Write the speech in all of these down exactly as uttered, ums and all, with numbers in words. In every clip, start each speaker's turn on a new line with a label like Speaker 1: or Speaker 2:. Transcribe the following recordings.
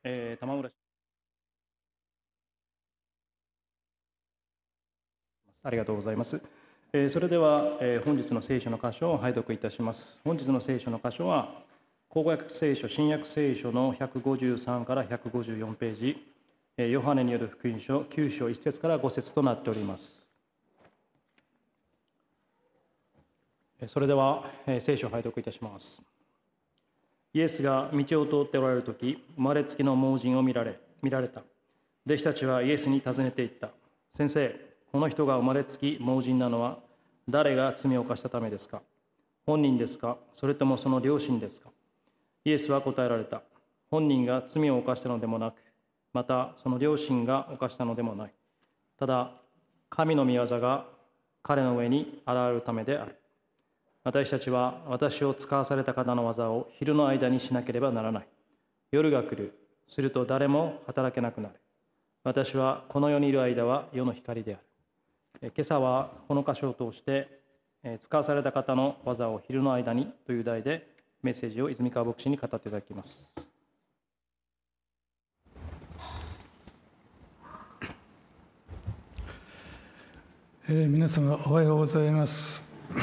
Speaker 1: えー、玉村ありがとうございます。えー、それでは、えー、本日の聖書の箇所を拝読いたします。本日の聖書の箇所は、口語訳聖書、新約聖書のひゃくごじゅうさんからひゃくごじゅうよんページ、えー、ヨハネによる福音書きゅう章いち節からご節となっております。それでは、えー、聖書を拝読いたします。イエスが道を通っておられるとき、生まれつきの盲人を見られ、見られた。弟子たちはイエスに尋ねていった。先生、この人が生まれつき盲人なのは誰が罪を犯したためですか？本人ですか？それともその両親ですか？イエスは答えられた。本人が罪を犯したのでもなく、またその両親が犯したのでもない。ただ、神の御業が彼の上に現れるためである。私たちは私を使わされた方の技を昼の間にしなければならない。夜が来る。すると誰も働けなくなる。私はこの世にいる間は世の光である。今朝はこの箇所を通して使わされた方の技を昼の間にという題でメッセージを泉川牧師に語っていただきます。
Speaker 2: えー、皆様おはようございます。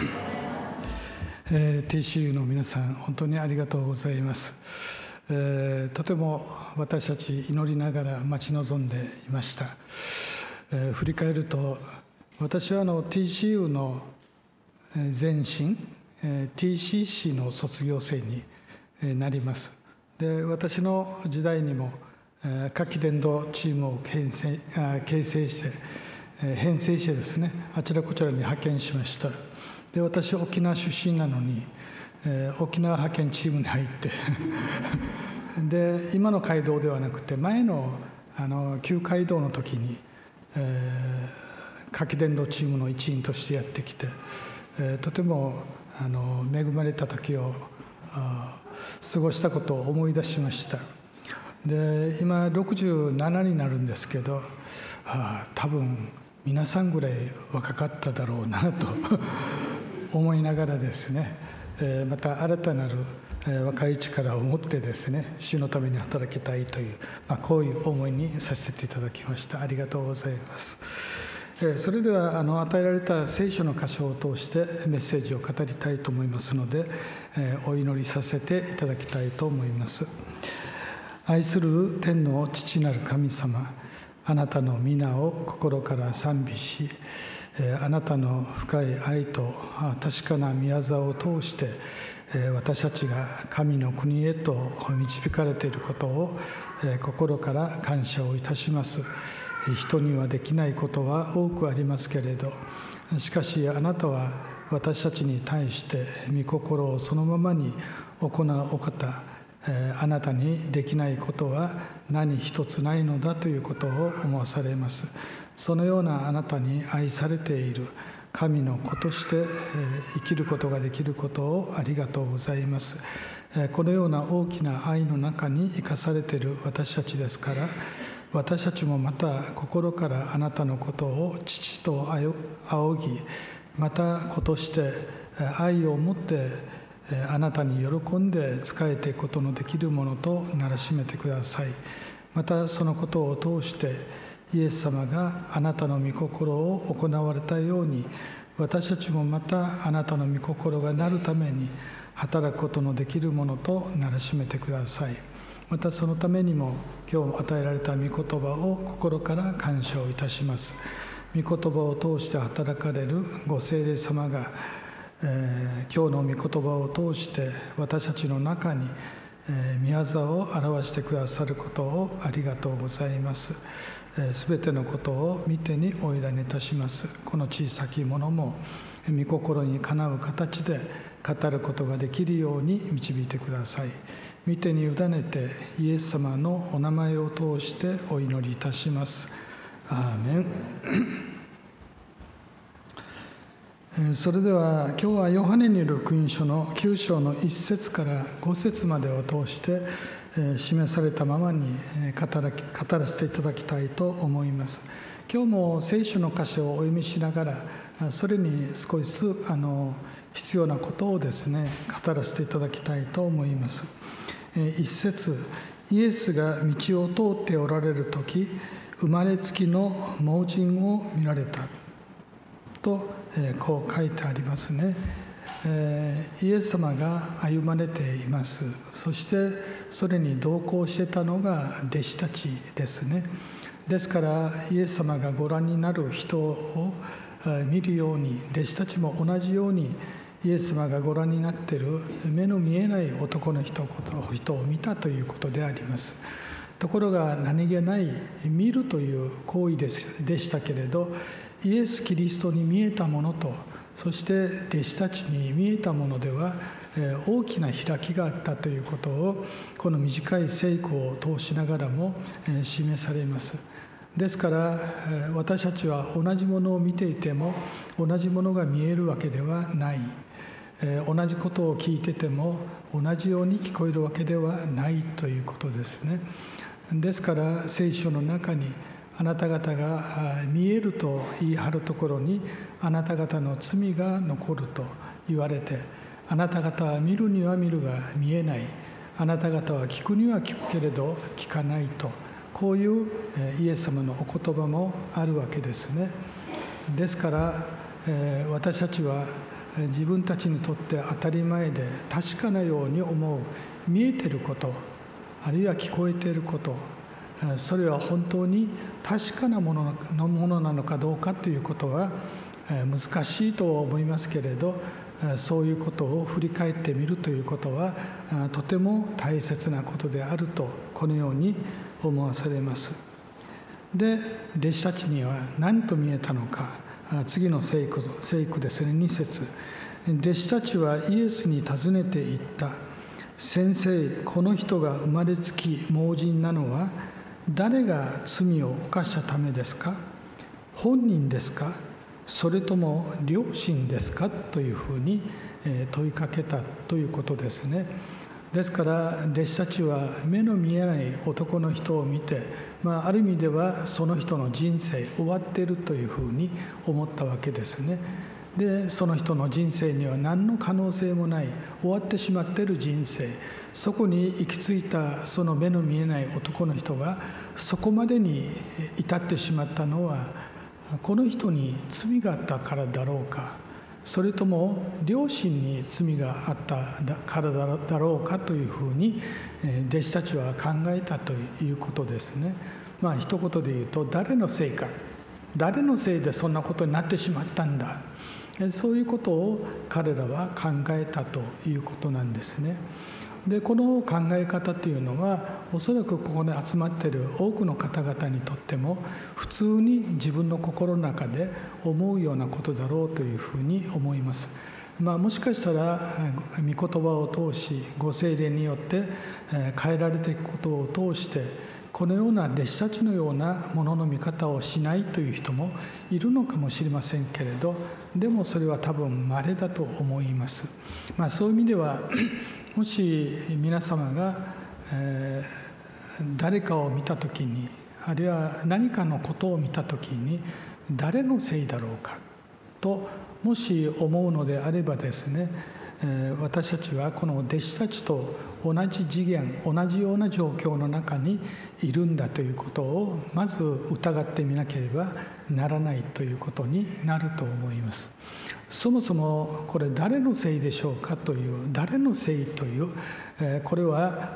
Speaker 2: えー、ティーシーユー の皆さん本当にありがとうございます。えー、とても私たち祈りながら待ち望んでいました。えー、振り返ると私はあの ティーシーユー の前身 ティーシーシー の卒業生になります。で、私の時代にも夏季伝道チームを形成、形成して編成してですね、あちらこちらに派遣しました。で、私沖縄出身なのに沖縄派遣チームに入ってで、今の街道ではなくて前のあの旧街道の時に、えー夏季伝道チームの一員としてやってきて、えー、とてもあの恵まれた時を過ごしたことを思い出しました。で、今ろくじゅうななになるんですけど、あ多分皆さんぐらい若かっただろうなと思いながらですね、えー、また新たなる、えー、若い力を持ってですね、主のために働きたいという、まあ、こういう思いにさせていただきました。ありがとうございます。それではあの与えられた聖書の箇所を通してメッセージを語りたいと思いますので、お祈りさせていただきたいと思います。愛する天の父なる神様、あなたの皆を心から賛美し、あなたの深い愛と確かな御業を通して私たちが神の国へと導かれていることを心から感謝をいたします。人にはできないことは多くありますけれど、しかしあなたは私たちに対して御心をそのままに行うお方、あなたにできないことは何一つないのだということを思わされます。そのようなあなたに愛されている神の子として生きることができることをありがとうございます。このような大きな愛の中に生かされている私たちですから、私たちもまた心からあなたのことを父と仰ぎ、また子として愛を持ってあなたに喜んで仕えていくことのできるものとならしめてください。またそのことを通してイエス様があなたの御心を行われたように、私たちもまたあなたの御心がなるために働くことのできるものとならしめてください。またそのためにも今日与えられた御言葉を心から感謝をいたします。御言葉を通して働かれるご聖霊様が、えー、今日の御言葉を通して私たちの中に、えー、御業を表してくださることをありがとうございます。すべ、えー、てのことを御手にお委ねいたします。この小さきものも御心にかなう形で語ることができるように導いてください。御手に委ねてイエス様のお名前を通してお祈りいたします。アーメン。それでは今日はヨハネによる福音書のきゅう章のいち節からご節までを通して示されたままに語ら、語らせていただきたいと思います。今日も聖書の箇所をお読みしながら、それに少しずつあの必要なことをですね語らせていただきたいと思います。一節、 イエスが道を通っておられる時、生まれつきの盲人を見られたと、えー、こう書いてありますね。えー、イエス様が歩まれています。そしてそれに同行してたのが弟子たちですね。ですからイエス様がご覧になる人を見るように、弟子たちも同じようにイエス様がご覧になっている目の見えない男の人を見たということであります。ところが何気ない見るという行為でしたけれど、イエス・キリストに見えたものと、そして弟子たちに見えたものでは大きな開きがあったということを、この短い聖句を通しながらも示されます。ですから私たちは同じものを見ていても同じものが見えるわけではない、同じことを聞いてても同じように聞こえるわけではないということですね。ですから聖書の中に、あなた方が見えると言い張るところにあなた方の罪が残ると言われて、あなた方は見るには見るが見えない、あなた方は聞くには聞くけれど聞かないと、こういうイエス様のお言葉もあるわけですね。ですから私たちは自分たちにとって当たり前で確かなように思う見えていること、あるいは聞こえていること、それは本当に確かなもののものなのかどうかということは難しいとは思いますけれど、そういうことを振り返ってみるということはとても大切なことであると、このように思わされます。で、弟子たちには何と見えたのか、次の聖句、聖句ですね、に節。弟子たちはイエスに尋ねていった。先生、この人が生まれつき盲人なのは誰が罪を犯したためですか？本人ですか？それとも両親ですか？というふうに問いかけたということですね。ですから弟子たちは目の見えない男の人を見て、まあ、ある意味ではその人の人生終わっているというふうに思ったわけですね。で、その人の人生には何の可能性もない、終わってしまっている人生、そこに行き着いたその目の見えない男の人がそこまでに至ってしまったのは、この人に罪があったからだろうか、それとも両親に罪があったからだろうかというふうに弟子たちは考えたということですね。まあ一言で言うと、誰のせいか、誰のせいでそんなことになってしまったんだ、そういうことを彼らは考えたということなんですね。で、この考え方というのはおそらくここに集まっている多くの方々にとっても普通に自分の心の中で思うようなことだろうというふうに思います。まあ、もしかしたら御言葉を通し、ご聖霊によって変えられていくことを通してこのような弟子たちのようなものの見方をしないという人もいるのかもしれませんけれど、でもそれは多分稀だと思います。まあ、そういう意味ではもし皆様が、えー、誰かを見たときに、あるいは何かのことを見たときに誰のせいだろうかともし思うのであればですね、えー、私たちはこの弟子たちと同じ次元、同じような状況の中にいるんだということをまず疑ってみなければならないということになると思います。そもそもこれ誰のせいでしょうかという、誰のせいという、これは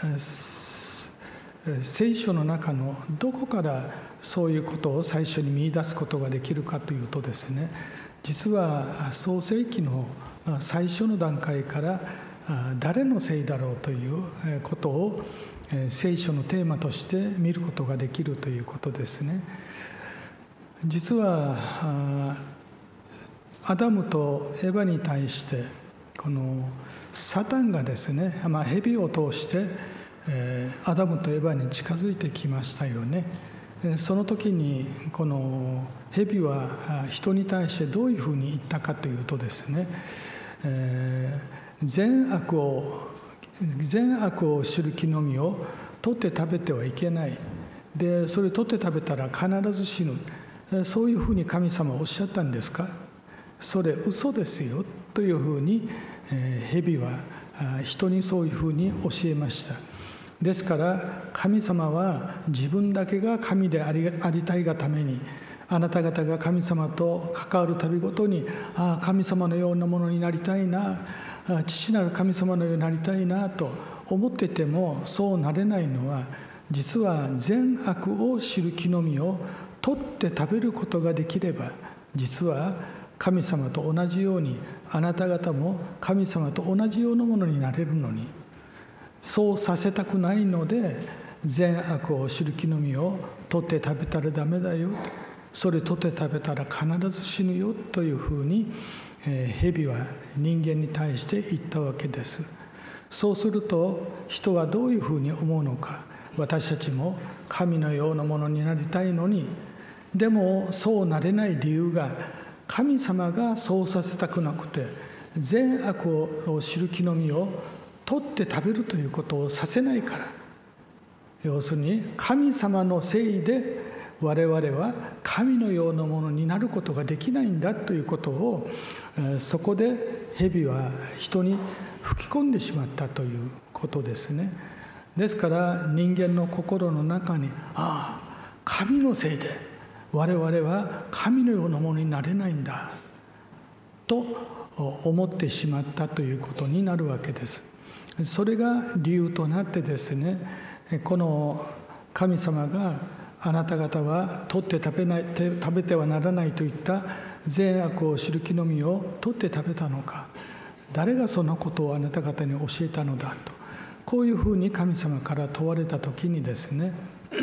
Speaker 2: 聖書の中のどこからそういうことを最初に見出すことができるかというとですね、実は創世記の最初の段階から誰のせいだろうということを聖書のテーマとして見ることができるということですね。実はアダムとエバに対してこのサタンがですね、まあ、蛇を通して、えー、アダムとエバに近づいてきましたよね。その時にこの蛇は人に対してどういうふうに言ったかというとですね、えー、善悪を善悪を知る木の実を取って食べてはいけない。で、それを取って食べたら必ず死ぬ。そういうふうに神様はおっしゃったんですか？それ嘘ですよというふうに、えー、蛇は人にそういうふうに教えました。 ですから神様は自分だけが神であり、ありたいがために、あなた方が神様と関わるたびごとに、ああ神様のようなものになりたいな、父なる神様のようになりたいなと思ってても、そうなれないのは、実は善悪を知る木の実を取って食べることができれば、実は神様と同じように、あなた方も神様と同じようなものになれるのに、そうさせたくないので、善悪を知る木の実を取って食べたらダメだよ、それ取って食べたら必ず死ぬよというふうに、えー、蛇は人間に対して言ったわけです。そうすると人はどういうふうに思うのか。私たちも神のようなものになりたいのに、でもそうなれない理由が、神様がそうさせたくなくて、善悪を知る木の実を取って食べるということをさせないから。要するに神様のせいで我々は神のようなものになることができないんだということを、そこで蛇は人に吹き込んでしまったということですね。ですから人間の心の中に、ああ神のせいで我々は神のようなものになれないんだと思ってしまったということになるわけです。それが理由となってですね、この神様があなた方は取って食べない、食べてはならないといった善悪を知る木の実を取って食べたのか、誰がそのことをあなた方に教えたのだと、こういうふうに神様から問われたときにですね、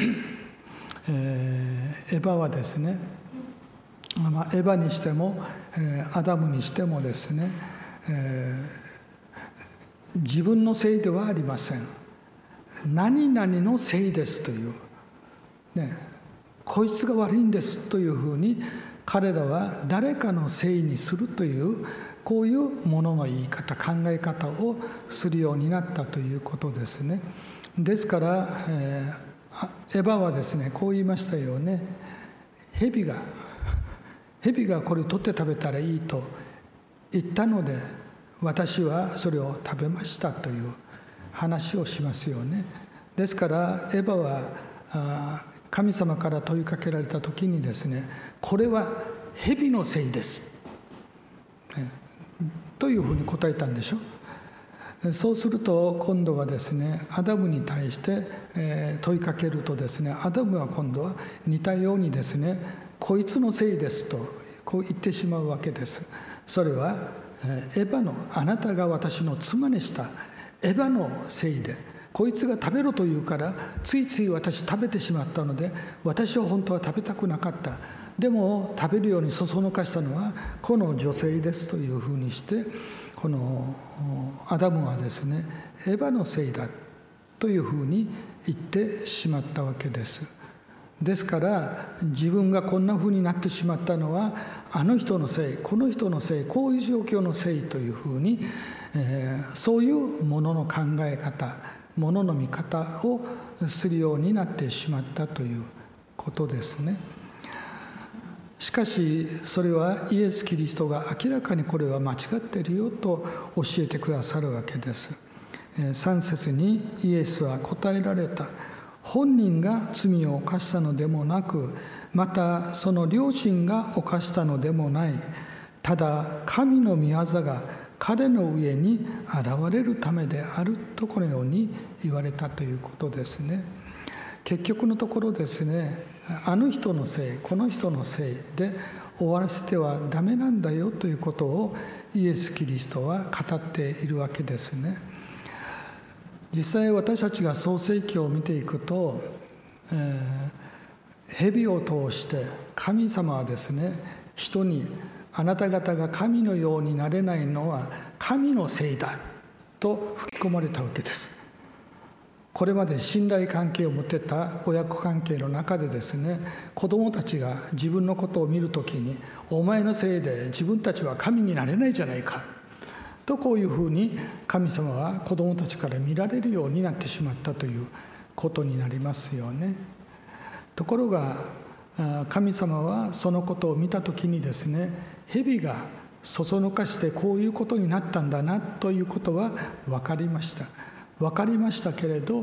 Speaker 2: えー、エヴァはですね、まあ、エヴァにしても、えー、アダムにしてもですね、えー、自分のせいではありません。何々のせいですという、ね、こいつが悪いんですというふうに彼らは誰かのせいにするという、こういうものの言い方、考え方をするようになったということですね。ですから、えー、エヴァはですね、こう言いましたよね。蛇が蛇がこれ取って食べたらいいと言ったので、私はそれを食べましたという話をしますよね。ですからエヴァはあ神様から問いかけられた時にですね、これは蛇のせいです、ね、というふうに答えたんでしょ。そうすると今度はですね、アダムに対して、えー、問いかけるとですね、アダムは今度は似たようにですね、こいつのせいですとこう言ってしまうわけです。それは、えー、エヴァの、あなたが私の妻にしたエヴァのせいで、こいつが食べろと言うからついつい私食べてしまったので、私は本当は食べたくなかった、でも食べるようにそそのかしたのはこの女性ですというふうにして、このアダムはですね、エヴァのせいだというふうに言ってしまったわけです。ですから自分がこんなふうになってしまったのはあの人のせい、この人のせい、こういう状況のせいというふうに、えー、そういうものの考え方、ものの見方をするようになってしまったということですね。しかしそれはイエス・キリストが明らかにこれは間違っているよと教えてくださるわけです。さん節にイエスは答えられた。本人が罪を犯したのでもなく、またその両親が犯したのでもない。ただ神の御業が彼の上に現れるためであると、このように言われたということですね。結局のところですね、あの人のせい、この人のせいで終わらせてはダメなんだよということをイエス・キリストは語っているわけですね。実際私たちが創世記を見ていくと、えー、蛇を通して神様はですね、人にあなた方が神のようになれないのは神のせいだと吹き込まれたわけです。これまで信頼関係を持ってた親子関係の中でですね、子供たちが自分のことを見るときに、お前のせいで自分たちは神になれないじゃないかと、こういうふうに神様は子供たちから見られるようになってしまったということになりますよね。ところが神様はそのことを見たときにですね、蛇がそそのかしてこういうことになったんだなということは分かりました。分かりましたけれど、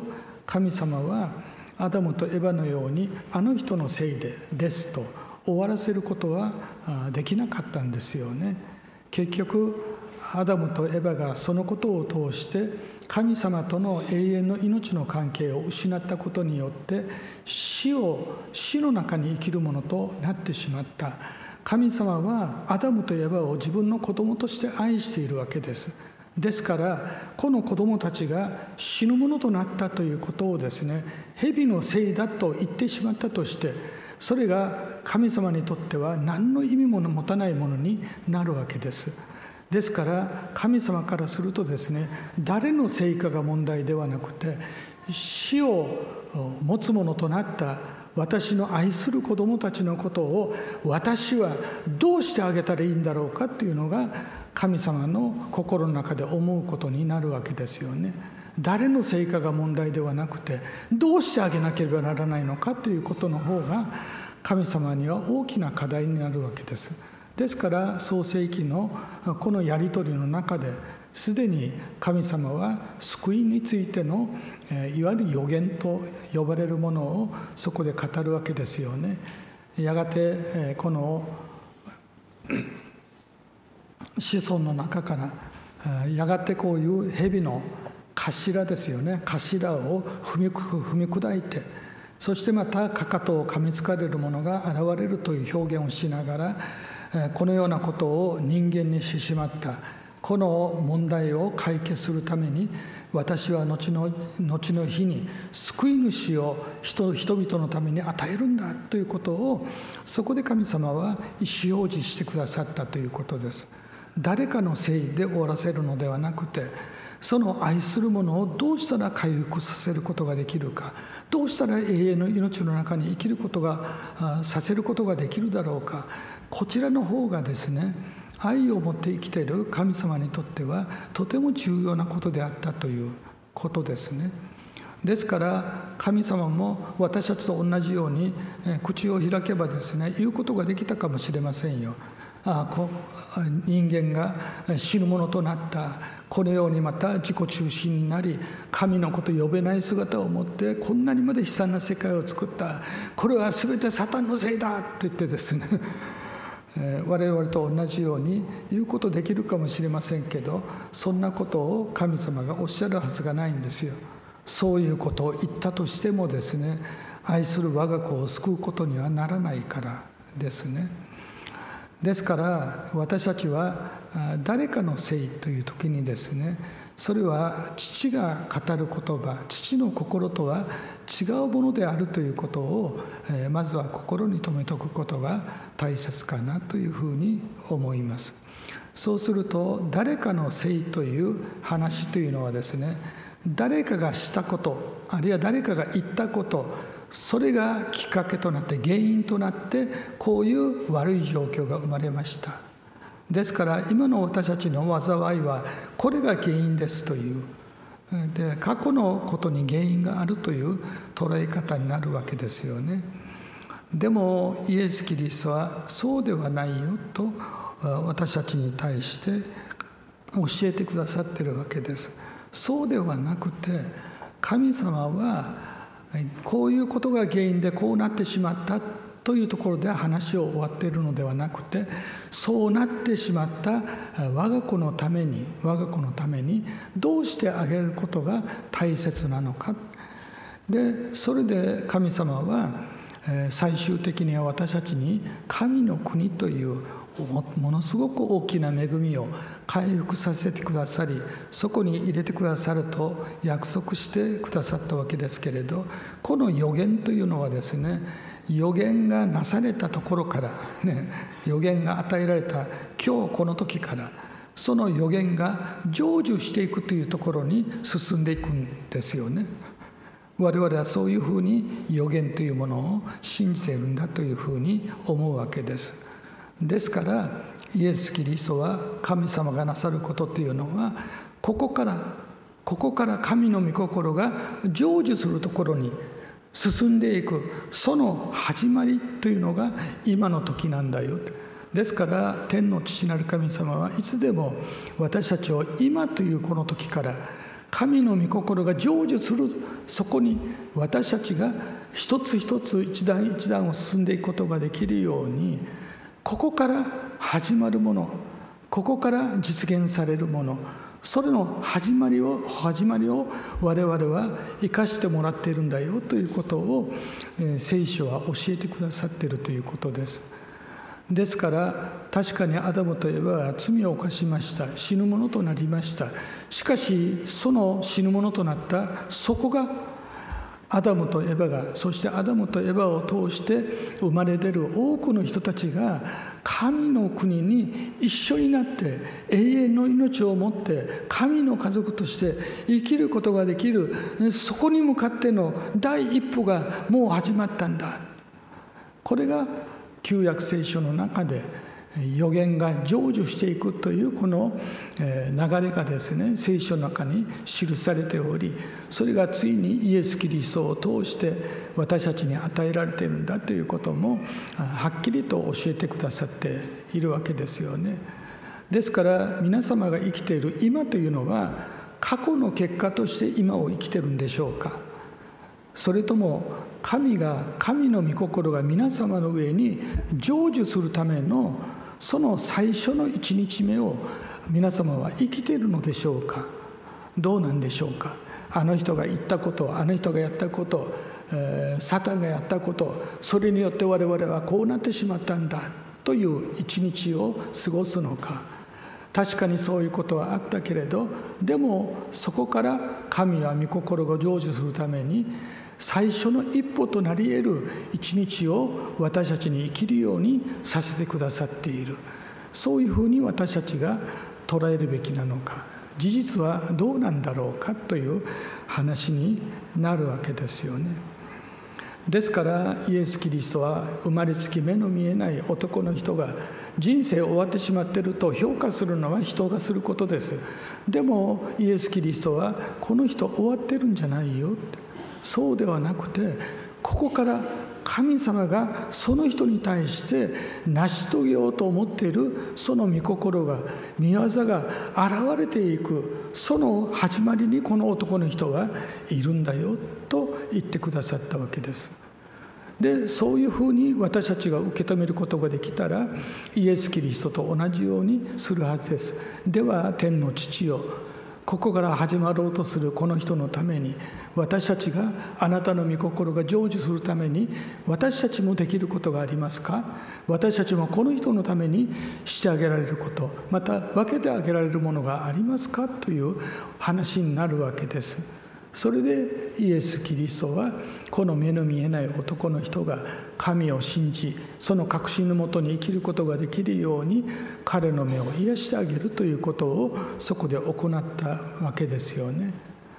Speaker 2: 神様はアダムとエバのようにあの人のせいでですと終わらせることはできなかったんですよね。結局アダムとエバがそのことを通して神様との永遠の命の関係を失ったことによって死を死の中に生きるものとなってしまった。神様はアダムとエバを自分の子供として愛しているわけです。ですからこの子供たちが死ぬものとなったということをですね、蛇のせいだと言ってしまったとして、それが神様にとっては何の意味も持たないものになるわけです。ですから神様からするとですね、誰のせいかが問題ではなくて、死を持つものとなった私の愛する子供たちのことを私はどうしてあげたらいいんだろうかというのが神様の心の中で思うことになるわけですよね。誰のせいかが問題ではなくて、どうしてあげなければならないのかということの方が神様には大きな課題になるわけです。ですから創世記のこのやり取りの中ですでに神様は救いについてのいわゆる予言と呼ばれるものをそこで語るわけですよね。やがてこの子孫の中からやがてこういう蛇の頭ですよね、頭を踏み、踏み砕いて、そしてまたかかとを噛みつかれるものが現れるという表現をしながら、このようなことを人間にしてしまったこの問題を解決するために、私は後の後の日に救い主を 人, 人々のために与えるんだということを、そこで神様は意思表示してくださったということです。誰かのせいで終わらせるのではなくて、その愛するものをどうしたら回復させることができるか、どうしたら永遠の命の中に生きることがさせることができるだろうか、こちらの方がですね、愛を持って生きている神様にとってはとても重要なことであったということですね。ですから神様も私たちと同じように口を開けばですね、言うことができたかもしれませんよ。ああ、こ人間が死ぬものとなった、このようにまた自己中心になり神のことを呼べない姿を持ってこんなにまで悲惨な世界を作った、これは全てサタンのせいだと言ってですね我々と同じように言うことできるかもしれませんけど、そんなことを神様がおっしゃるはずがないんですよ。そういうことを言ったとしてもですね、愛する我が子を救うことにはならないからですね。ですから私たちは誰かのせいという時にですね、それは父が語る言葉、父の心とは違うものであるということをまずは心に留めておくことが大切かなというふうに思います。そうすると誰かのせいという話というのはですね、誰かがしたこと、あるいは誰かが言ったこと、それがきっかけとなって原因となってこういう悪い状況が生まれました。ですから今の私たちの災いはこれが原因ですという、で過去のことに原因があるという捉え方になるわけですよね。でもイエス・キリストはそうではないよと私たちに対して教えてくださっているわけです。そうではなくて、神様はこういうことが原因でこうなってしまったというところで話を終わっているのではなくて、そうなってしまった我が子のために我が子のためにどうしてあげることが大切なのか。でそれで神様は最終的には私たちに神の国というものすごく大きな恵みを回復させてくださり、そこに入れてくださると約束してくださったわけですけれど、この予言というのはですね、予言がなされたところから、ね、予言が与えられた今日この時からその予言が成就していくというところに進んでいくんですよね。我々はそういうふうに予言というものを信じているんだというふうに思うわけです。ですからイエス・キリストは神様がなさることというのは、ここからここから神の御心が成就するところに進んでいく、その始まりというのが今の時なんだよ。ですから天の父なる神様はいつでも私たちを今というこの時から神の御心が成就する、そこに私たちが一つ一つ一段一段を進んでいくことができるように、ここから始まるもの、ここから実現されるもの、それの始まりを始まりを我々は生かしてもらっているんだよということを、えー、聖書は教えてくださっているということです。ですから確かにアダムとエバは罪を犯しました。死ぬものとなりました。しかしその死ぬものとなったそこがアダムとエバが、そしてアダムとエバを通して生まれ出る多くの人たちが神の国に一緒になって永遠の命を持って神の家族として生きることができる、そこに向かっての第一歩がもう始まったんだ。これが旧約聖書の中で予言が成就していくというこの流れがですね、聖書の中に記されており、それがついにイエス・キリストを通して私たちに与えられているんだということもはっきりと教えてくださっているわけですよね。ですから皆様が生きている今というのは過去の結果として今を生きているんでしょうか。それとも神が神の御心が皆様の上に成就するためのその最初の一日目を皆様は生きているのでしょうか。どうなんでしょうか。あの人が言ったこと、あの人がやったこと、えー、サタンがやったこと、それによって我々はこうなってしまったんだという一日を過ごすのか。確かにそういうことはあったけれど、でもそこから神は御心が成就するために最初の一歩となり得る一日を私たちに生きるようにさせてくださっている。そういうふうに私たちが捉えるべきなのか、事実はどうなんだろうかという話になるわけですよね。ですからイエス・キリストは生まれつき目の見えない男の人が人生終わってしまっていると評価するのは人がすることです。でもイエス・キリストはこの人終わってるんじゃないよ、そうではなくて、ここから神様がその人に対して成し遂げようと思っているその御心が、御業が現れていく、その始まりにこの男の人はいるんだよと言ってくださったわけです。でそういうふうに私たちが受け止めることができたらイエス・キリストと同じようにするはずです。では天の父よ、ここから始まろうとするこの人のために、私たちがあなたの御心が成就するために私たちもできることがありますか。私たちもこの人のためにしてあげられること、また分けてあげられるものがありますかという話になるわけです。それでイエス・キリストはこの目の見えない男の人が神を信じ、その確信のもとに生きることができるように彼の目を癒してあげるということをそこで行ったわけですよね。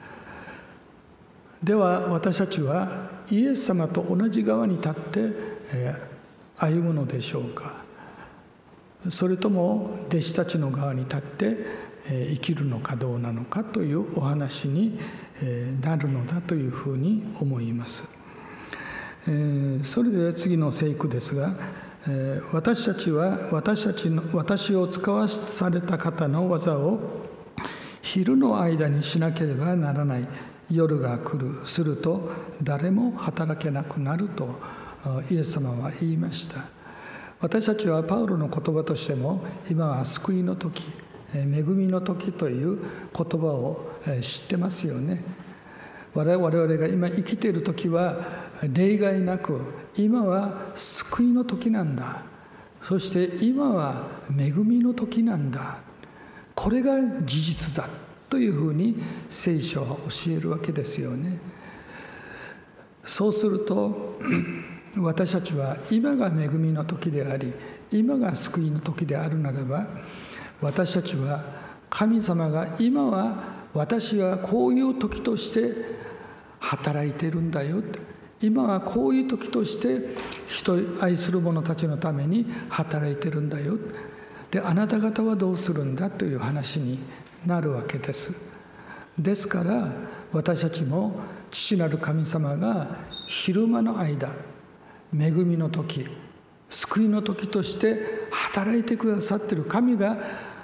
Speaker 2: では私たちはイエス様と同じ側に立って歩むのでしょうか。それとも弟子たちの側に立って生きるのかどうなのかというお話になるのだというふうに思います。それで次の聖句ですが、私たちは私たちの私を使わされた方の技を昼の間にしなければならない。夜が来る、すると誰も働けなくなるとイエス様は言いました。私たちはパウロの言葉としても今は救いの時、恵みの時という言葉を知ってますよね。我々が今生きている時は例外なく今は救いの時なんだ。そして今は恵みの時なんだ。これが事実だというふうに聖書は教えるわけですよね。そうすると私たちは今が恵みの時であり今が救いの時であるならば、私たちは神様が今は私はこういう時として働いてるんだよ、今はこういう時として人愛する者たちのために働いてるんだよ、であなた方はどうするんだという話になるわけです。ですから私たちも父なる神様が昼間の間、恵みの時、救いの時として働いてくださっている、神が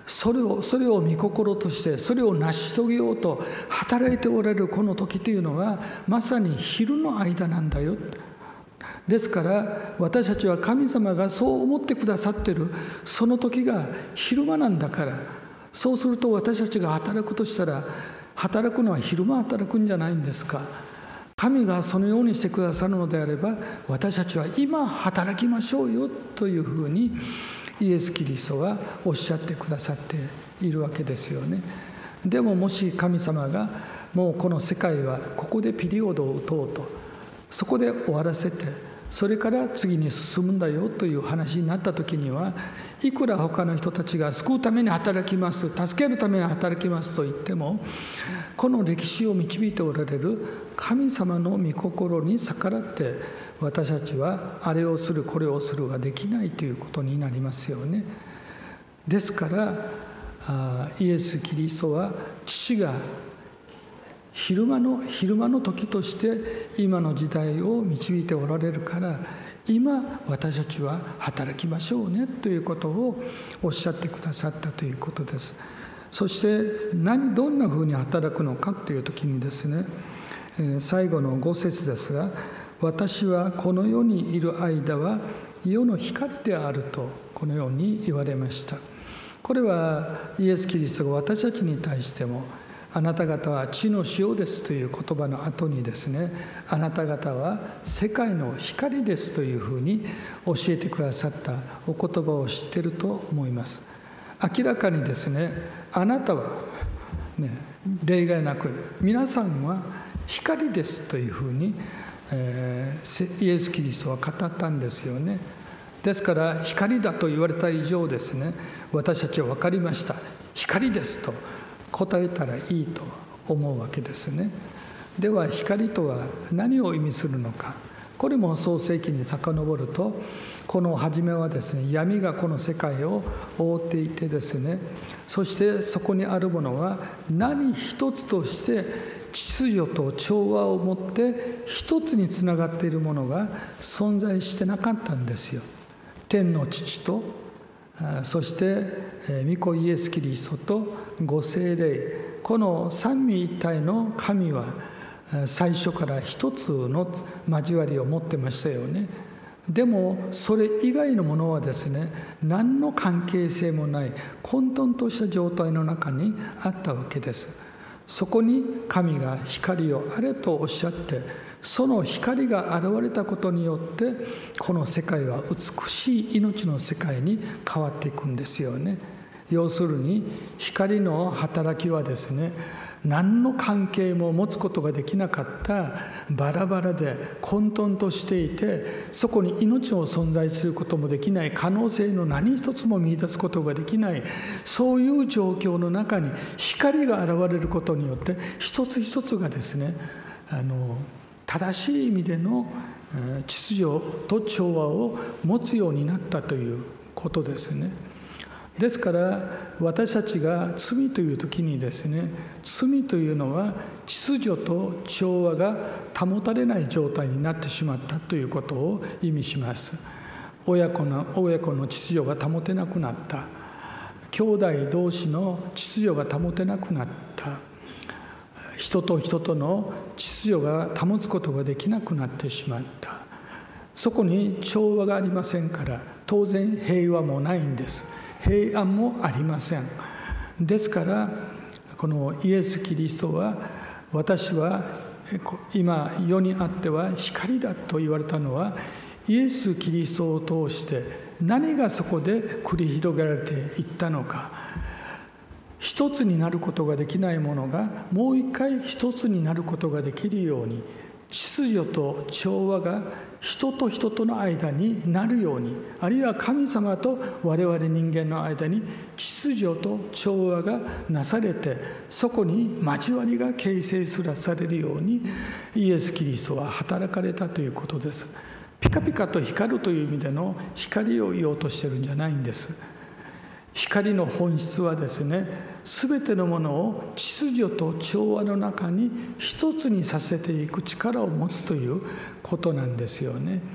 Speaker 2: それをそれを御心としてそれを成し遂げようと働いておられるこの時というのはまさに昼の間なんだよ。ですから私たちは神様がそう思ってくださっているその時が昼間なんだから、そうすると私たちが働くとしたら働くのは昼間働くんじゃないんですか。神がそのようにしてくださるのであれば私たちは今働きましょうよというふうにイエス・キリストはおっしゃってくださっているわけですよね。でももし神様がもうこの世界はここでピリオドを打とうと、そこで終わらせてそれから次に進むんだよという話になった時には、いくら他の人たちが救うために働きます、助けるために働きますと言っても、この歴史を導いておられる神様の御心に逆らって私たちはあれをするこれをするができないということになりますよね。ですからイエス・キリストは父が昼間の昼間の時として今の時代を導いておられるから、今私たちは働きましょうねということをおっしゃってくださったということです。そして何どんなふうに働くのかという時にですね、最後のご節ですが、私はこの世にいる間は世の光であるとこのように言われました。これはイエス・キリストが私たちに対しても、あなた方は地の塩ですという言葉の後にですね、あなた方は世界の光ですというふうに教えてくださったお言葉を知っていると思います。明らかにですね、あなたは、ね、例外なく皆さんは光ですというふうに、えー、イエス・キリストは語ったんですよね。ですから光だと言われた以上ですね、私たちは分かりました、光ですと答えたらいいと思うわけですね。では光とは何を意味するのか。これも創世記に遡ると、この初めはですね、闇がこの世界を覆っていてですね、そしてそこにあるものは何一つとして秩序と調和を持って一つにつながっているものが存在してなかったんですよ。天の父とそして御子イエス・キリストとご聖霊、この三位一体の神は最初から一つの交わりを持ってましたよね。でもそれ以外のものはですね、何の関係性もない混沌とした状態の中にあったわけです。そこに神が光をあれとおっしゃって、その光が現れたことによってこの世界は美しい命の世界に変わっていくんですよね。要するに光の働きはですね、何の関係も持つことができなかったバラバラで混沌としていて、そこに命を存在することもできない、可能性の何一つも見出すことができない、そういう状況の中に光が現れることによって一つ一つがですね、あの正しい意味での秩序と調和を持つようになったということですね。ですから私たちが罪という時にですね、罪というのは秩序と調和が保たれない状態になってしまったということを意味します。親子の親子の秩序が保てなくなった、兄弟同士の秩序が保てなくなった、人と人との秩序が保つことができなくなってしまった。そこに調和がありませんから、当然平和もないんです。平安もありません。ですからこのイエス・キリストは、私は今世にあっては光だと言われたのは、イエス・キリストを通して何がそこで繰り広げられていったのか。一つになることができないものがもう一回一つになることができるように、秩序と調和が人と人との間になるように、あるいは神様と我々人間の間に秩序と調和がなされて、そこに交わりが形成すらされるようにイエス・キリストは働かれたということです。ピカピカと光るという意味での光を言おうとしてるんじゃないんです。光の本質はですね、すべてのものを秩序と調和の中に一つにさせていく力を持つということなんですよね。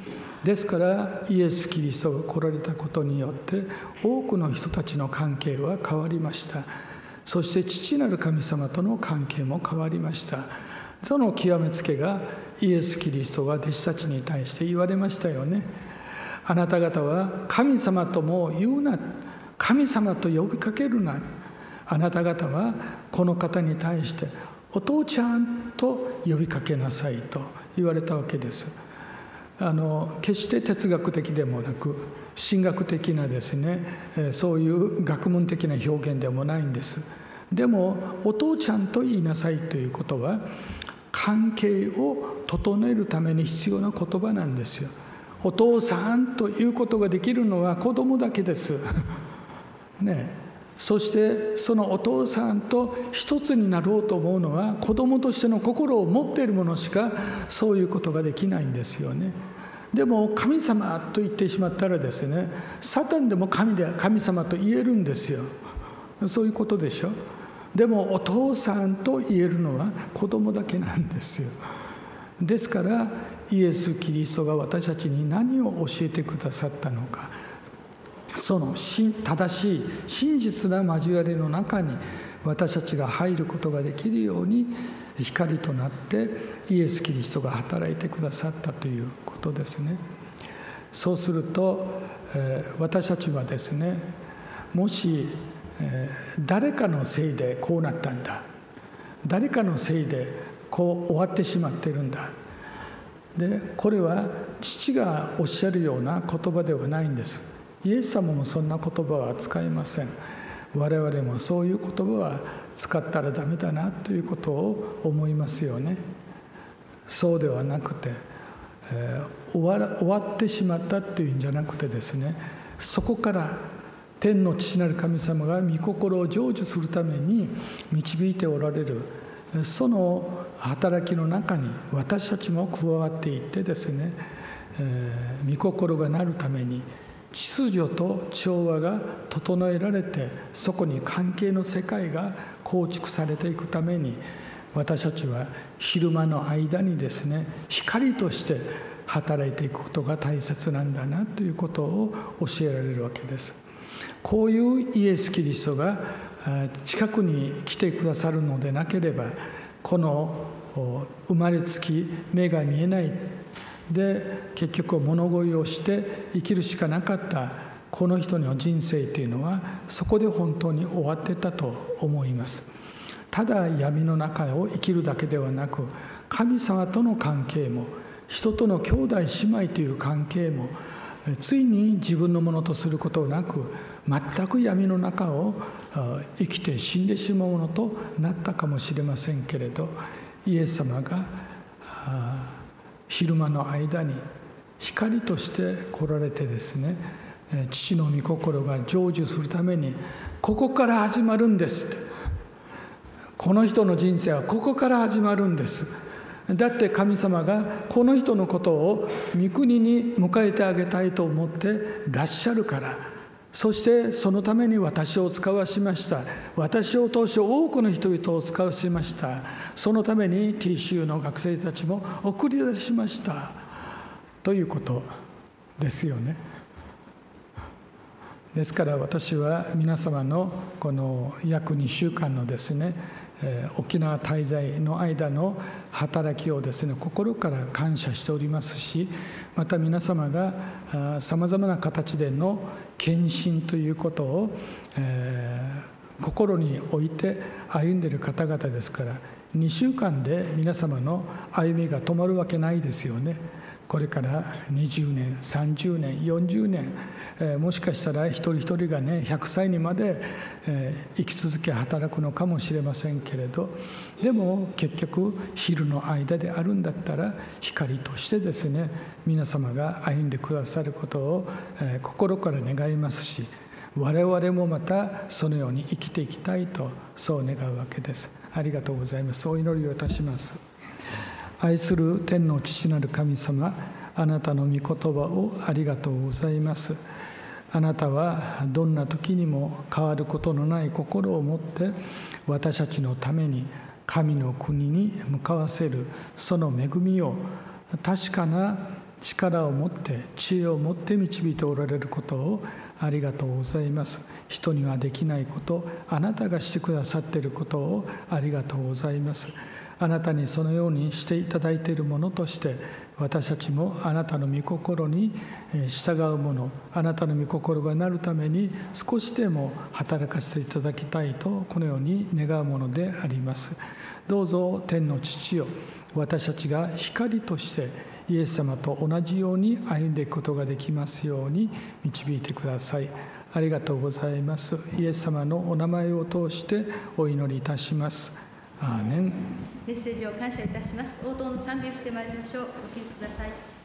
Speaker 2: ですからイエス・キリストが来られたことによって多くの人たちの関係は変わりました。そして父なる神様との関係も変わりました。その極めつけがイエス・キリストが弟子たちに対して言われましたよね。あなた方は神様とも言うな、神様と呼びかけるな、あなた方はこの方に対してお父ちゃんと呼びかけなさいと言われたわけです。あの決して哲学的でもなく神学的なですね、そういう学問的な表現でもないんです。でもお父ちゃんと言いなさいということは関係を整えるために必要な言葉なんですよ。お父さんということができるのは子供だけですね。そしてそのお父さんと一つになろうと思うのは子供としての心を持っているものしかそういうことができないんですよね。でも神様と言ってしまったらですね、サタンでも神で神様と言えるんですよ。そういうことでしょ。でもお父さんと言えるのは子供だけなんですよ。ですからイエス・キリストが私たちに何を教えてくださったのか、その正しい真実な交わりの中に私たちが入ることができるように光となってイエス・キリストが働いてくださったということですね。そうすると、えー、私たちはですね、もし、えー、誰かのせいでこうなったんだ、誰かのせいでこう終わってしまっているんだ、でこれは父がおっしゃるような言葉ではないんです。イエス様もそんな言葉は使いません。我々もそういう言葉は使ったらダメだなということを思いますよね。そうではなくて、えー、終わら、終わってしまったというんじゃなくてですね、そこから天の父なる神様が御心を成就するために導いておられる、その働きの中に私たちも加わっていってですね、えー、御心がなるために秩序と調和が整えられて、そこに関係の世界が構築されていくために、私たちは昼間の間にですね、光として働いていくことが大切なんだなということを教えられるわけです。こういうイエス・キリストが近くに来てくださるのでなければ、この生まれつき目が見えないで結局物乞いをして生きるしかなかったこの人の人生というのは、そこで本当に終わってたと思います。ただ闇の中を生きるだけではなく、神様との関係も、人との兄弟姉妹という関係も、ついに自分のものとすることなく、全く闇の中を生きて死んでしまうものとなったかもしれませんけれど、イエス様が昼間の間に光として来られてですね、父の御心が成就するためにここから始まるんですって。この人の人生はここから始まるんです。だって神様がこの人のことを御国に迎えてあげたいと思ってらっしゃるから、そしてそのために私を使わしました。私を通して多くの人々を使わしました。そのために ティーシーユー の学生たちも送り出しましたということですよね。ですから私は皆様のこの約にしゅうかんのですね、えー、沖縄滞在の間の働きをですね、心から感謝しておりますし、また皆様がさまざまな形での献身ということを、えー、心に置いて歩んでいる方々ですから、にしゅうかんで皆様の歩みが止まるわけないですよね。これからにじゅうねん、さんじゅうねん、よんじゅうねん、えー、もしかしたら一人一人がねひゃくさいにまで、えー、生き続け働くのかもしれませんけれど、でも結局昼の間であるんだったら光としてですね、皆様が歩んでくださることを、えー、心から願いますし、我々もまたそのように生きていきたいとそう願うわけです。ありがとうございます。お祈りをいたします。愛する天の父なる神様、あなたの御言葉をありがとうございます。あなたはどんな時にも変わることのない心を持って私たちのために神の国に向かわせるその恵みを確かな力を持って知恵を持って導いておられることをありがとうございます。人にはできないこと、あなたがしてくださっていることをありがとうございます。あなたにそのようにしていただいているものとして、私たちもあなたの御心に従うもの、あなたの御心がなるために少しでも働かせていただきたいとこのように願うものであります。どうぞ天の父よ、私たちが光としてイエス様と同じように歩んでいくことができますように導いてください。ありがとうございます。イエス様のお名前を通してお祈りいたします。アーメン。
Speaker 3: メッセージを感謝いたします。応答の賛美をしてまいりましょう。お聞きください。